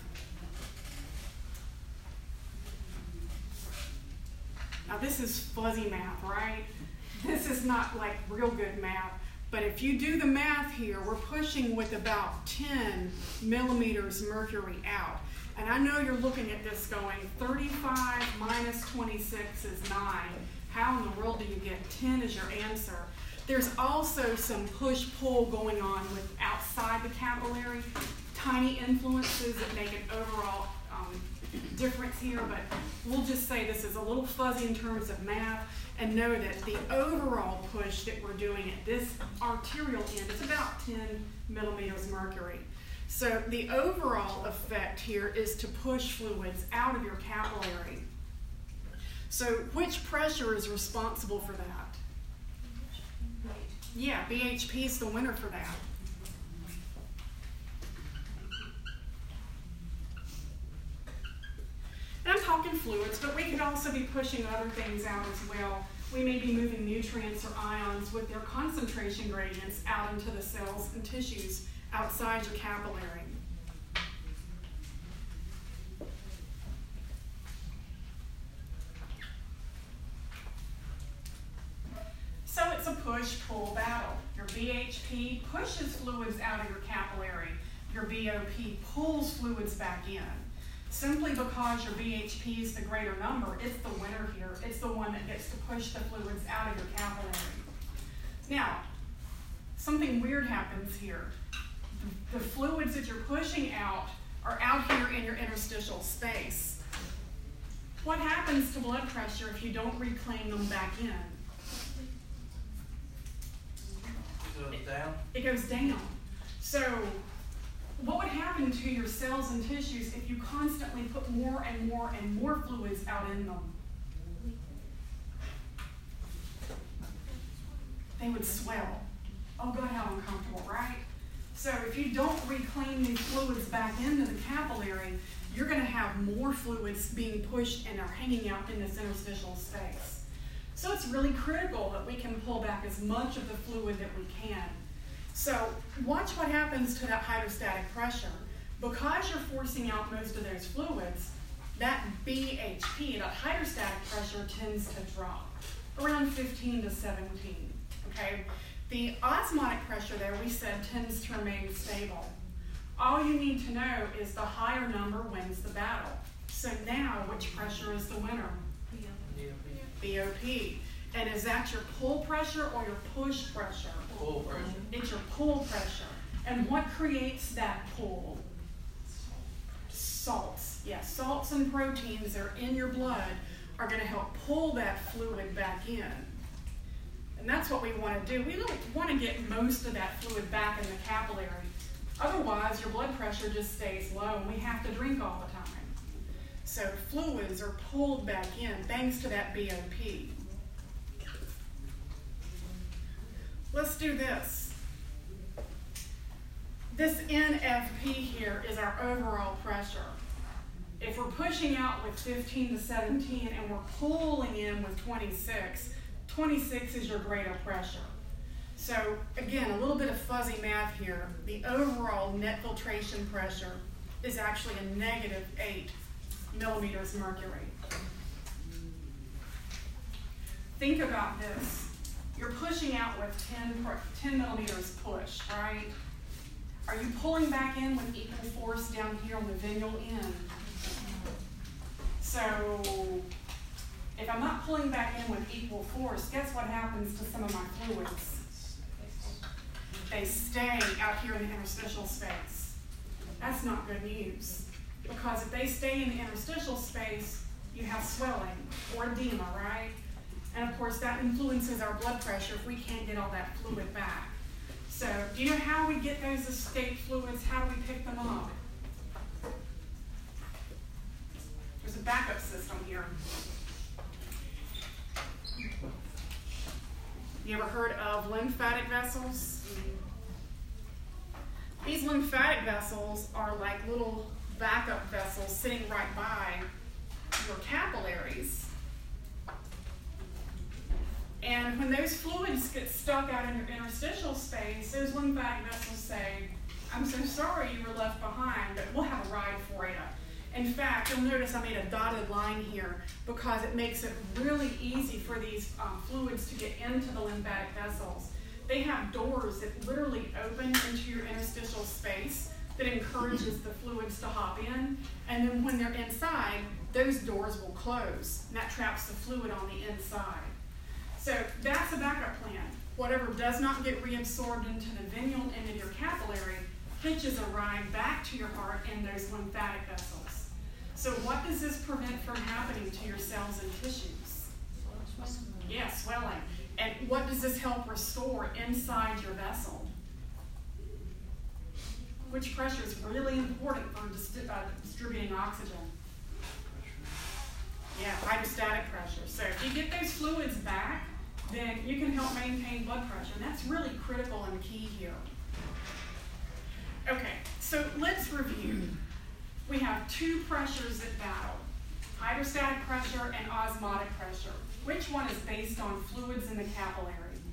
now this is fuzzy math, right? This is not like real good math. But if you do the math here, we're pushing with about ten millimeters mercury out. And I know you're looking at this going, thirty-five minus twenty-six is nine. How in the world do you get ten as your answer? There's also some push-pull going on with outside the capillary, tiny influences that make an overall um, difference here, but we'll just say this is a little fuzzy in terms of math, and know that the overall push that we're doing at this arterial end is about ten millimeters mercury. So the overall effect here is to push fluids out of your capillary. So which pressure is responsible for that? Yeah, B H P is the winner for that. And I'm talking fluids, but we could also be pushing other things out as well. We may be moving nutrients or ions with their concentration gradients out into the cells and tissues outside your capillary. So it's a push-pull battle. Your B H P pushes fluids out of your capillary. Your B O P pulls fluids back in. Simply because your B H P is the greater number, it's the winner here. It's the one that gets to push the fluids out of your capillary. Now, something weird happens here. The fluids that you're pushing out are out here in your interstitial space. What happens to blood pressure if you don't reclaim them back in? It goes down. It goes down. So what would happen to your cells and tissues if you constantly put more and more and more fluids out in them? They would swell. Oh God, how uncomfortable, right? So if you don't reclaim these fluids back into the capillary, you're going to have more fluids being pushed and are hanging out in this interstitial space. So it's really critical that we can pull back as much of the fluid that we can. So watch what happens to that hydrostatic pressure. Because you're forcing out most of those fluids, that B H P, that hydrostatic pressure, tends to drop around fifteen to seventeen. Okay? The osmotic pressure there, we said, tends to remain stable. All you need to know is the higher number wins the battle. So now, which pressure is the winner? B O P. And is that your pull pressure or your push pressure? Pull pressure. It's your pull pressure. And what creates that pull? Salts. Yes, salts and proteins that are in your blood are going to help pull that fluid back in. And that's what we want to do. We want to get most of that fluid back in the capillary. Otherwise, your blood pressure just stays low and we have to drink all the time. So fluids are pulled back in thanks to that B O P. Let's do this. This N F P here is our overall pressure. If we're pushing out with fifteen to seventeen and we're pulling in with twenty-six, twenty-six is your greater pressure. So again, a little bit of fuzzy math here. The overall net filtration pressure is actually a negative eight millimeters mercury. Think about this. You're pushing out with ten, ten millimeters push, right? Are you pulling back in with equal force down here on the venual end? So if I'm not pulling back in with equal force, guess what happens to some of my fluids? They stay out here in the interstitial space. That's not good news. Because if they stay in the interstitial space, you have swelling or edema, right? And of course that influences our blood pressure if we can't get all that fluid back. So do you know how we get those escape fluids? How do we pick them up? There's a backup system here. You ever heard of lymphatic vessels? These lymphatic vessels are like little backup vessels sitting right by your capillaries. And when those fluids get stuck out in your interstitial space, those lymphatic vessels say, I'm so sorry you were left behind, but we'll have a ride for you. In fact, you'll notice I made a dotted line here because it makes it really easy for these um, fluids to get into the lymphatic vessels. They have doors that literally open into your interstitial space that encourages the fluids to hop in, and then when they're inside, those doors will close, and that traps the fluid on the inside. So that's a backup plan. Whatever does not get reabsorbed into the venual end of your capillary hitches a ride back to your heart and those lymphatic vessels. So what does this prevent from happening to your cells and tissues? Yeah, swelling. And what does this help restore inside your vessel? Which pressure is really important for dist- uh, distributing oxygen? Yeah, hydrostatic pressure. So if you get those fluids back, then you can help maintain blood pressure. And that's really critical and key here. Okay, so let's review. We have two pressures that battle, hydrostatic pressure and osmotic pressure. Which one is based on fluids in the capillary?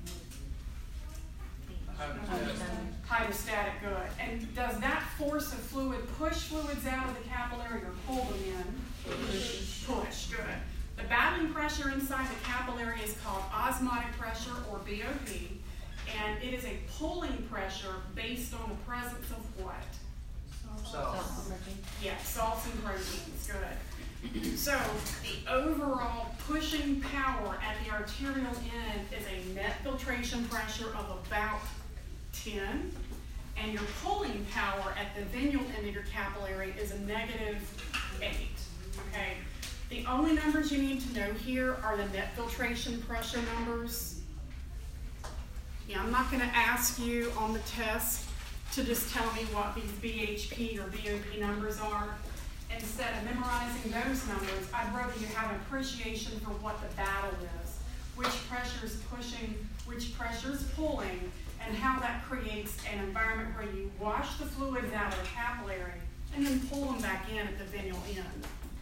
Hydrostatic, good. And does that force of fluid push fluids out of the capillary or pull them in? Push. Push, good. The battling pressure inside the capillary is called osmotic pressure, or B O P, and it is a pulling pressure based on the presence of what? Salts. Yeah, salts and proteins, good. So the overall pushing power at the arterial end is a net filtration pressure of about ten, and your pulling power at the venual end of your capillary is a negative eight, okay? The only numbers you need to know here are the net filtration pressure numbers. Yeah, I'm not gonna ask you on the test to just tell me what these B H P or B O P numbers are. Instead of memorizing those numbers, I'd rather you have an appreciation for what the battle is, which pressure is pushing, which pressure is pulling, and how that creates an environment where you wash the fluids out of the capillary and then pull them back in at the venual end.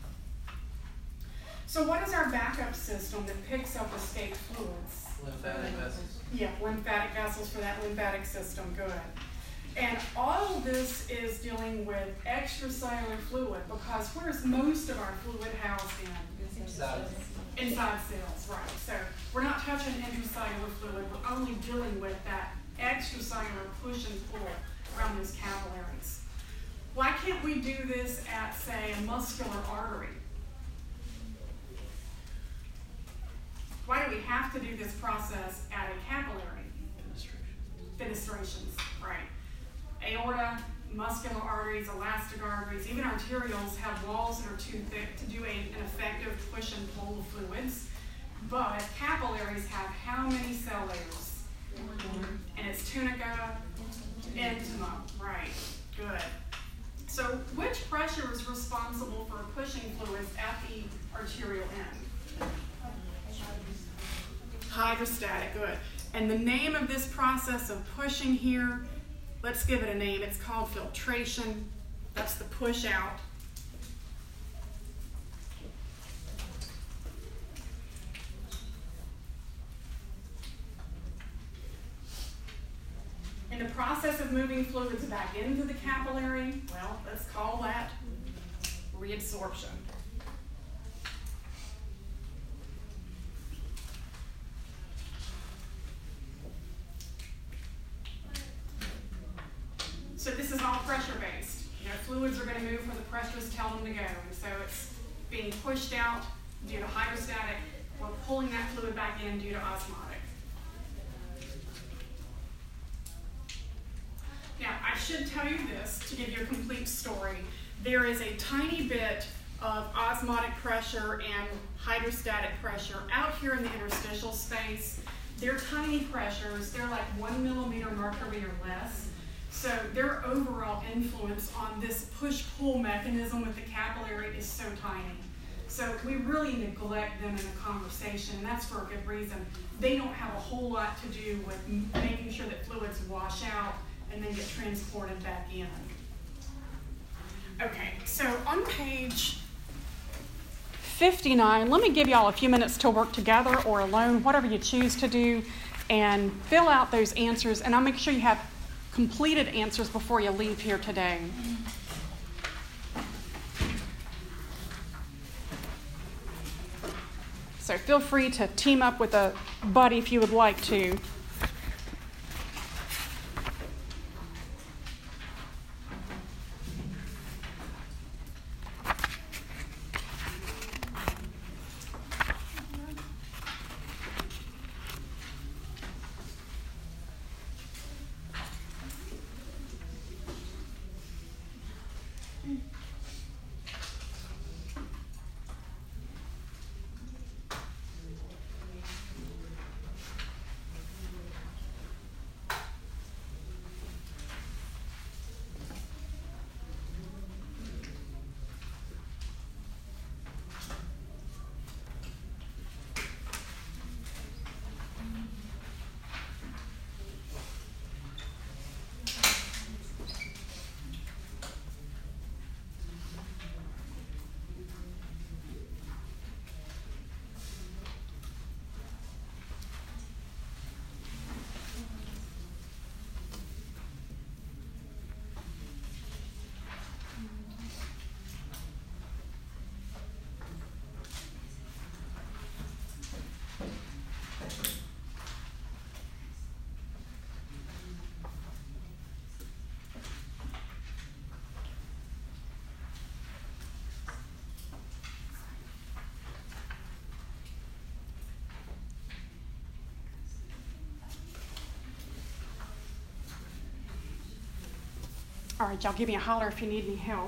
So what is our backup system that picks up escaped fluids? Lymphatic vessels. Yeah, lymphatic vessels for that lymphatic system, good. And all of this is dealing with extracellular fluid, because where's most of our fluid housed in? Inside. Inside cells, right. So we're not touching intracellular fluid, we're only dealing with that extracellular push and pull around those capillaries. Why can't we do this at, say, a muscular artery? Why do we have to do this process at a capillary? Fenestrations, right. Aorta, muscular arteries, elastic arteries, even arterioles have walls that are too thick to do a, an effective push and pull of fluids. But capillaries have how many cell layers? And it's tunica, intima, right, good. So which pressure is responsible for pushing fluids at the arterial end? Hydrostatic, good. And the name of this process of pushing here, let's give it a name. It's called filtration. That's the push out. In the process of moving fluids back into the capillary, well, let's call that reabsorption. So this is all pressure-based. You know, fluids are going to move where the pressures tell them to go. And so it's being pushed out due to hydrostatic. We're pulling that fluid back in due to osmotic. Now, I should tell you this to give you a complete story. There is a tiny bit of osmotic pressure and hydrostatic pressure out here in the interstitial space. They're tiny pressures. They're like one millimeter mercury or less. So their overall influence on this push-pull mechanism with the capillary is so tiny. So we really neglect them in the conversation, and that's for a good reason. They don't have a whole lot to do with making sure that fluids wash out and then get transported back in. Okay, so on page fifty-nine, let me give y'all a few minutes to work together or alone, whatever you choose to do, and fill out those answers, and I'll make sure you have completed answers before you leave here today. So feel free to team up with a buddy if you would like to. All right, y'all give me a holler if you need any help.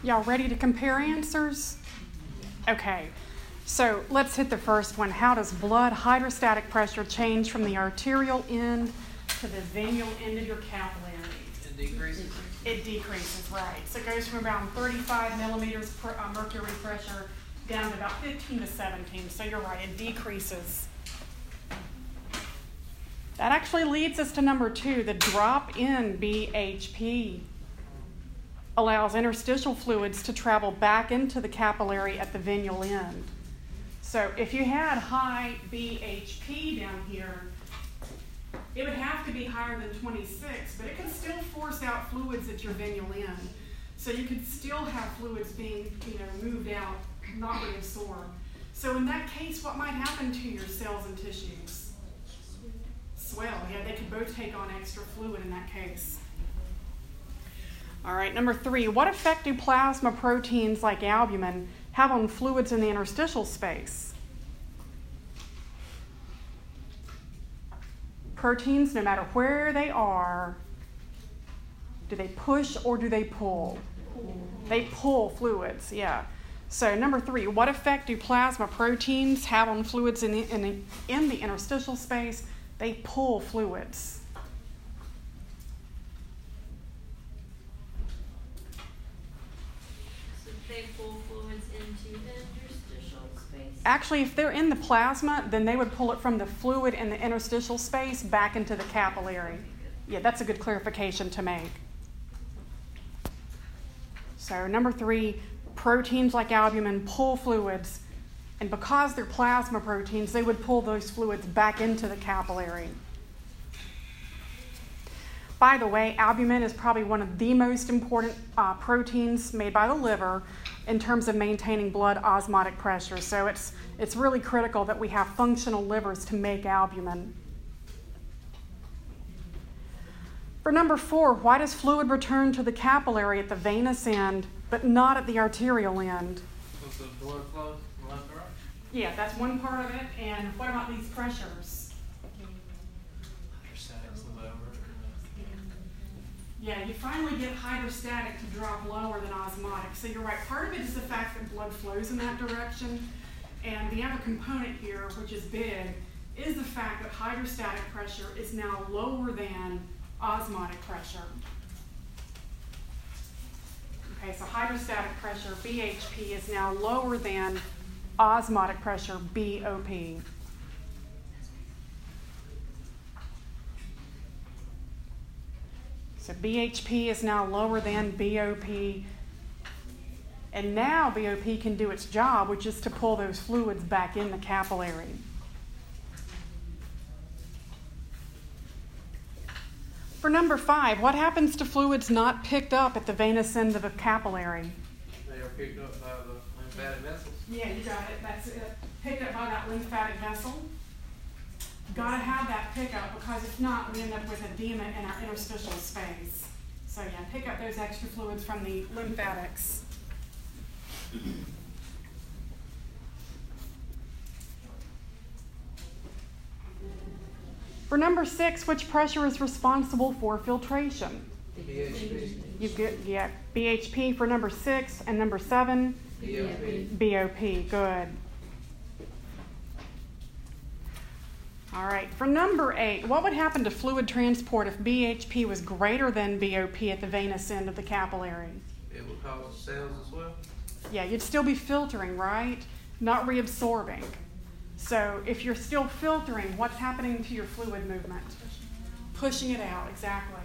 Y'all ready to compare answers? Okay, so let's hit the first one. How does blood hydrostatic pressure change from the arterial end to the venial end of your capillary? It decreases. It decreases, right. So it goes from around thirty-five millimeters per uh, mercury pressure down to about fifteen to seventeen. So you're right, it decreases. That actually leads us to number two. The drop in B H P allows interstitial fluids to travel back into the capillary at the venial end. So if you had high B H P down here, it would have to be higher than twenty-six, but it can still force out fluids at your venial end. So you could still have fluids being, you know, moved out, not reabsorbed. So in that case, what might happen to your cells and tissues? Swell. Yeah, they could both take on extra fluid in that case. All right, number three, what effect do plasma proteins like albumin have on fluids in the interstitial space? Proteins, no matter where they are, do they push or do they pull? They pull fluids, yeah. So number three, what effect do plasma proteins have on fluids in the, in the, in the interstitial space? They pull fluids. So they pull fluids into the interstitial space? Actually, if they're in the plasma, then they would pull it from the fluid in the interstitial space back into the capillary. Yeah, that's a good clarification to make. So number three, proteins like albumin pull fluids, and because they're plasma proteins, they would pull those fluids back into the capillary. By the way, albumin is probably one of the most important uh, proteins made by the liver in terms of maintaining blood osmotic pressure. So it's, it's really critical that we have functional livers to make albumin. For number four, why does fluid return to the capillary at the venous end, but not at the arterial end? Because the blood flows from left to right. Yeah, that's one part of it. And what about these pressures? Hydrostatic's lower. Yeah, you finally get hydrostatic to drop lower than osmotic. So you're right. Part of it is the fact that blood flows in that direction. And the other component here, which is big, is the fact that hydrostatic pressure is now lower than osmotic pressure. Okay, so hydrostatic pressure, B H P, is now lower than osmotic pressure, B O P. So B H P is now lower than B O P. And now B O P can do its job, which is to pull those fluids back in the capillary. For number five, what happens to fluids not picked up at the venous end of a capillary? They are picked up by the lymphatic vessels. Yeah, you got it. That's it. Picked up by that lymphatic vessel. Got to have that pickup, because if not, we end up with edema in our interstitial space. So yeah, pick up those extra fluids from the lymphatics. For number six, which pressure is responsible for filtration? B H P. You get yeah, B H P for number six, and number seven, B O P. B O P. Good. All right. For number eight, what would happen to fluid transport if B H P was greater than B O P at the venous end of the capillary? It will cause cells as well. Yeah, you'd still be filtering, right? Not reabsorbing. So if you're still filtering, what's happening to your fluid movement? Pushing it out, exactly.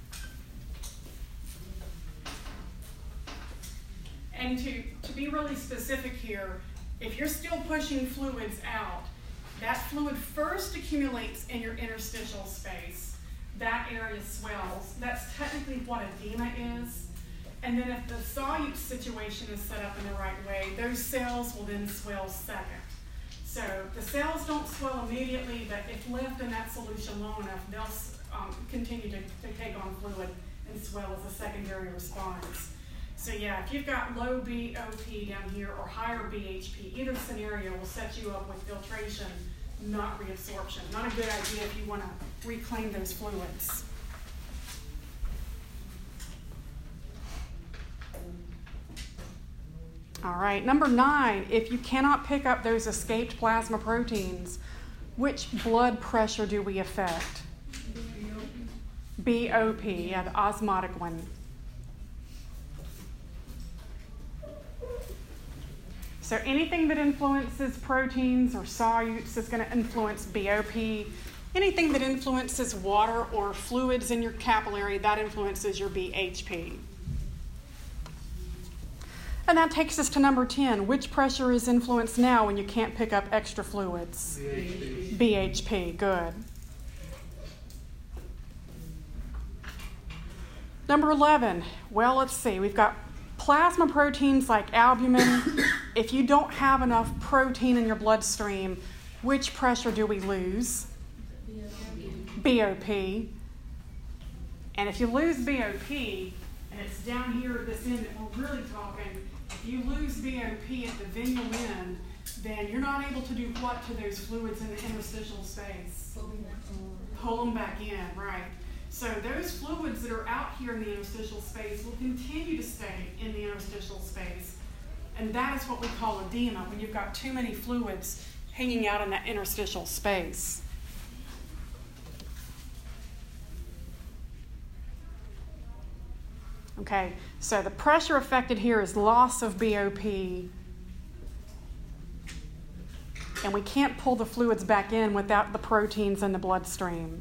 And to, to be really specific here, if you're still pushing fluids out, that fluid first accumulates in your interstitial space. That area swells. That's technically what edema is. And then if the solute situation is set up in the right way, those cells will then swell second. So the cells don't swell immediately, but if left in that solution long enough, they'll um, continue to, to take on fluid and swell as a secondary response. So yeah, if you've got low B O P down here or higher B H P, either scenario will set you up with filtration, not reabsorption. Not a good idea if you want to reclaim those fluids. All right, number nine, if you cannot pick up those escaped plasma proteins, which blood pressure do we affect? B O P, yeah, the osmotic one. So anything that influences proteins or solutes is going to influence B O P. Anything that influences water or fluids in your capillary, that influences your B H P. And that takes us to number ten. Which pressure is influenced now when you can't pick up extra fluids? B H P. B H P, good. Number eleven, well, let's see. We've got plasma proteins like albumin. If you don't have enough protein in your bloodstream, which pressure do we lose? B O P. And if you lose B O P, and it's down here at this end that we're really talking, if you lose B O P at the venial end, then you're not able to do what to those fluids in the interstitial space? Pull them back in, right. So those fluids that are out here in the interstitial space will continue to stay in the interstitial space. And that is what we call edema, when you've got too many fluids hanging out in that interstitial space. Okay, so the pressure affected here is loss of B O P. And we can't pull the fluids back in without the proteins in the bloodstream.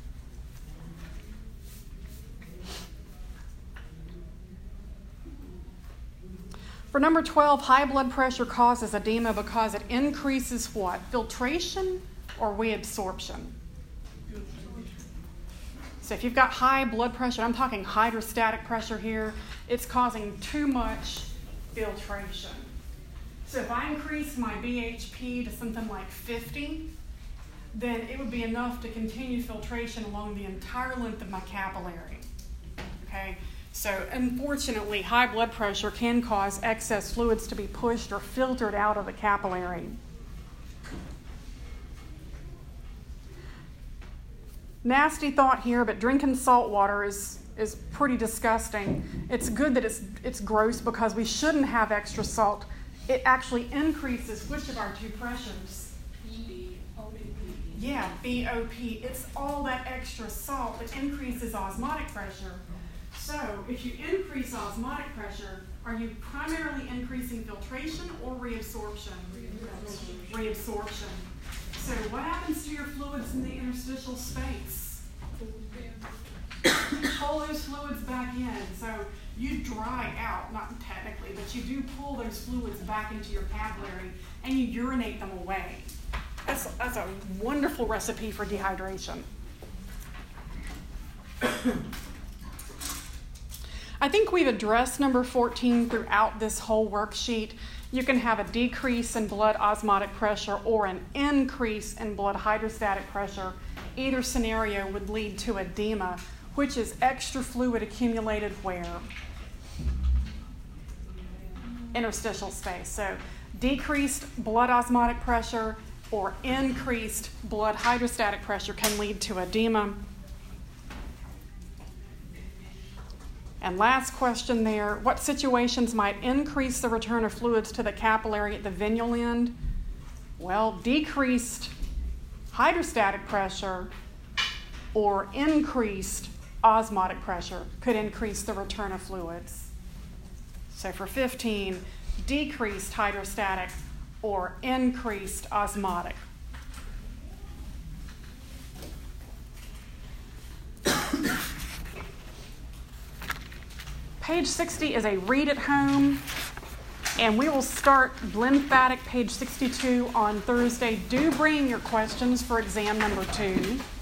For number twelve, high blood pressure causes edema because it increases what? Filtration or reabsorption? So if you've got high blood pressure, I'm talking hydrostatic pressure here, it's causing too much filtration. So if I increase my B H P to something like fifty, then it would be enough to continue filtration along the entire length of my capillary. Okay? So unfortunately, high blood pressure can cause excess fluids to be pushed or filtered out of the capillary. Nasty thought here, but drinking salt water is, is pretty disgusting. It's good that it's, it's gross because we shouldn't have extra salt. It actually increases which of our two pressures? B O P. Yeah, B O P. It's all that extra salt that increases osmotic pressure. So if you increase osmotic pressure, are you primarily increasing filtration or reabsorption? Reabsorption. Reabsorption. So what happens to your fluids in the interstitial space? You pull those fluids back in. So you dry out, not technically, but you do pull those fluids back into your capillary and you urinate them away. That's, that's a wonderful recipe for dehydration. I think we've addressed number fourteen throughout this whole worksheet. You can have a decrease in blood osmotic pressure or an increase in blood hydrostatic pressure. Either scenario would lead to edema, which is extra fluid accumulated where? Interstitial space. So decreased blood osmotic pressure or increased blood hydrostatic pressure can lead to edema. And last question there, what situations might increase the return of fluids to the capillary at the venial end? Well, decreased hydrostatic pressure or increased osmotic pressure could increase the return of fluids. So for fifteen, decreased hydrostatic or increased osmotic. Page sixty is a read at home, and we will start lymphatic page sixty-two on Thursday. Do bring your questions for exam number two.